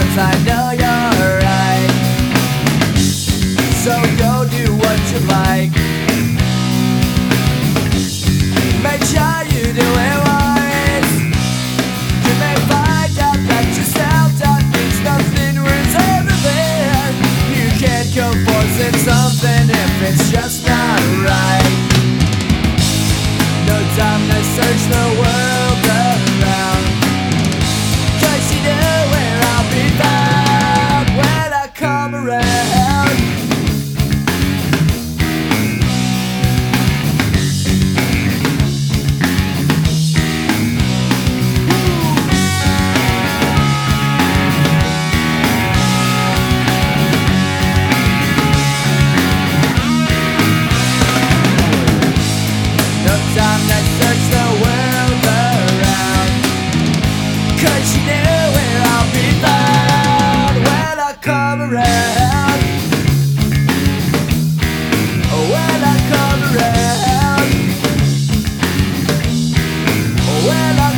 'cause I know you're right. So go do what you like. Make sure you do it wise. You may find out that yourself that means nothing worth everything. You can't go forcing something if it's just not right. No time to search the world around, 'cause you know where I'll be found when I come around. No time to search the world around, 'cause you know where I'll be found when I come around. When I come around. When I